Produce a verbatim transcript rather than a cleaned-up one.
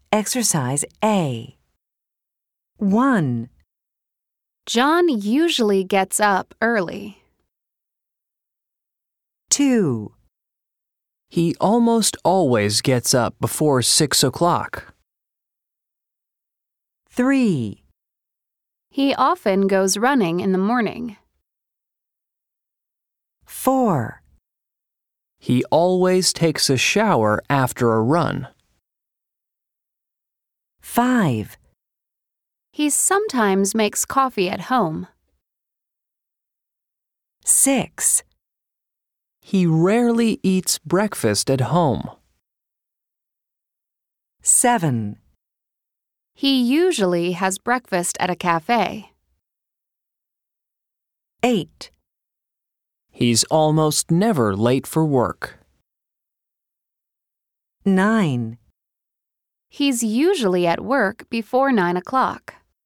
Exercise A. one. John usually gets up early. two. He almost always gets up before six o'clock. three. He often goes running in the morning. four. He always takes a shower after a run. five. He sometimes makes coffee at home. six. He rarely eats breakfast at home. seven. He usually has breakfast at a cafe. eight. He's almost never late for work. nine. He's usually at work before nine o'clock.